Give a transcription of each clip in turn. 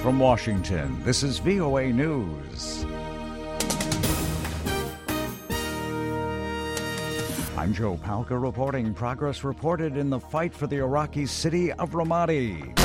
from Washington, this is VOA News. I'm Joe Palca reporting progress reported in the fight for the Iraqi city of Ramadi.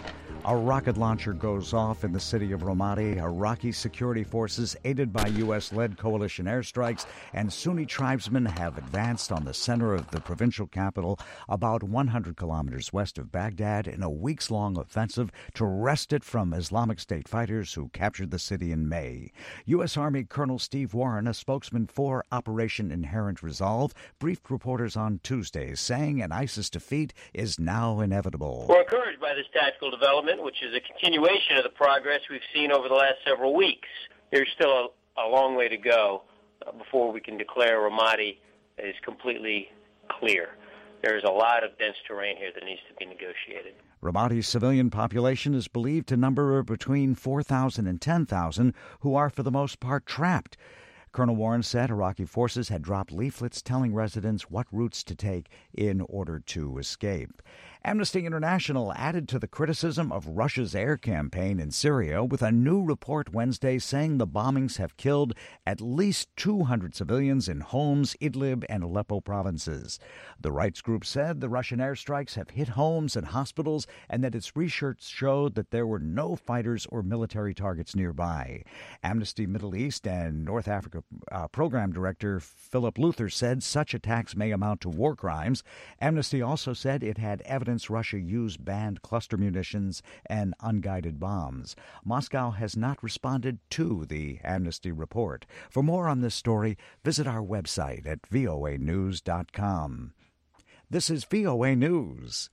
A rocket launcher goes off in the city of Ramadi. Iraqi security forces, aided by U.S.-led coalition airstrikes, and Sunni tribesmen have advanced on the center of the provincial capital, about 100 kilometers west of Baghdad, in a weeks-long offensive to wrest it from Islamic State fighters who captured the city in May. U.S. Army Colonel Steve Warren, a spokesman for Operation Inherent Resolve, briefed reporters on Tuesday, saying an ISIS defeat is now inevitable. We're encouraged by this tactical development, which is a continuation of the progress we've seen over the last several weeks. There's still a long way to go before we can declare Ramadi is completely clear. There's a lot of dense terrain here that needs to be negotiated. Ramadi's civilian population is believed to number between 4,000 and 10,000, who are for the most part trapped. Colonel Warren said Iraqi forces had dropped leaflets telling residents what routes to take in order to escape. Amnesty International added to the criticism of Russia's air campaign in Syria with a new report Wednesday saying the bombings have killed at least 200 civilians in Homs, Idlib, and Aleppo provinces. The rights group said the Russian airstrikes have hit homes and hospitals and that its research showed that there were no fighters or military targets nearby. Amnesty Middle East and North Africa Program Director Philip Luther said such attacks may amount to war crimes. Amnesty also said it had evidence Russia used banned cluster munitions and unguided bombs. Moscow has not responded to the Amnesty report. For more on this story, visit our website at voanews.com. This is VOA News.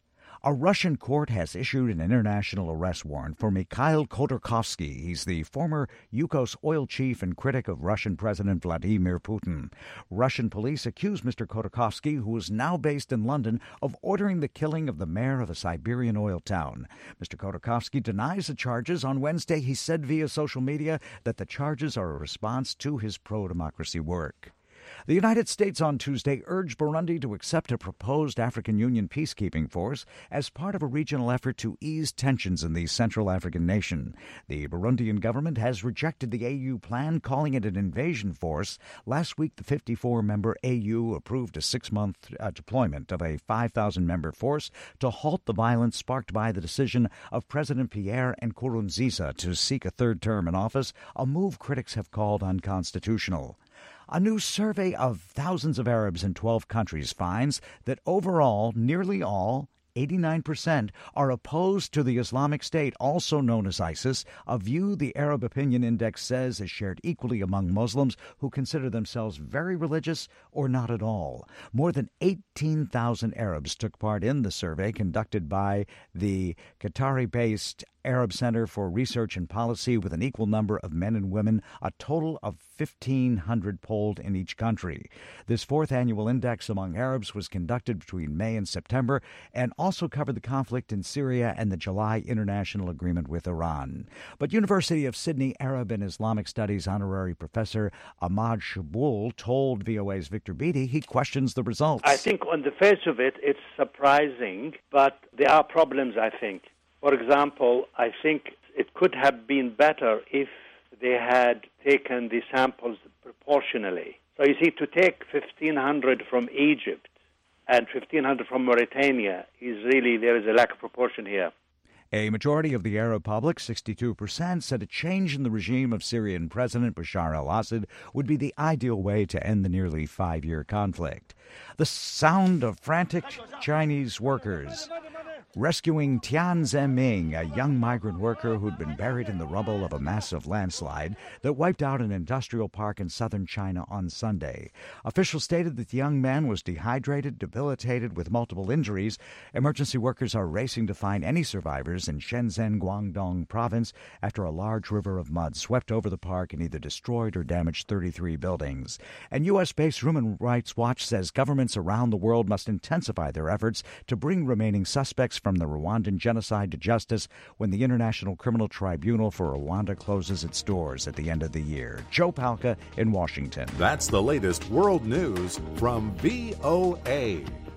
A Russian court has issued an international arrest warrant for Mikhail Khodorkovsky. He's the former Yukos oil chief and critic of Russian President Vladimir Putin. Russian police accuse Mr. Khodorkovsky, who is now based in London, of ordering the killing of the mayor of a Siberian oil town. Mr. Khodorkovsky denies the charges. On Wednesday, he said via social media that the charges are a response to his pro-democracy work. The United States on Tuesday urged Burundi to accept a proposed African Union peacekeeping force as part of a regional effort to ease tensions in the Central African nation. The Burundian government has rejected the AU plan, calling it an invasion force. Last week, the 54-member AU approved a 6-month deployment of a 5,000-member force to halt the violence sparked by the decision of President Pierre Nkurunziza to seek a third term in office, a move critics have called unconstitutional. A new survey of thousands of Arabs in 12 countries finds that overall, nearly all, 89%, are opposed to the Islamic State, also known as ISIS, a view the Arab Opinion Index says is shared equally among Muslims who consider themselves very religious or not at all. More than 18,000 Arabs took part in the survey conducted by the Qatari-based Arab Center for Research and Policy, with an equal number of men and women, a total of 1,500 polled in each country. This fourth annual index among Arabs was conducted between May and September and also covered the conflict in Syria and the July international agreement with Iran. But University of Sydney Arab and Islamic Studies honorary professor Ahmad Shaboul told VOA's Victor Beattie he questions the results. I think on the face of it, it's surprising, but there are problems, I think. For example, I think it could have been better if they had taken the samples proportionally. So you see, to take 1,500 from Egypt and 1,500 from Mauritania is really, there is a lack of proportion here. A majority of the Arab public, 62%, said a change in the regime of Syrian President Bashar al-Assad would be the ideal way to end the nearly 5-year conflict. The sound of frantic Chinese workers rescuing Tian Zeming, a young migrant worker who'd been buried in the rubble of a massive landslide that wiped out an industrial park in southern China on Sunday. Officials stated that the young man was dehydrated, debilitated, with multiple injuries. Emergency workers are racing to find any survivors in Shenzhen, Guangdong province after a large river of mud swept over the park and either destroyed or damaged 33 buildings. And U.S.-based Human Rights Watch says governments around the world must intensify their efforts to bring remaining suspects from the Rwandan genocide to justice when the International Criminal Tribunal for Rwanda closes its doors at the end of the year. Joe Palca in Washington. That's the latest world news from VOA.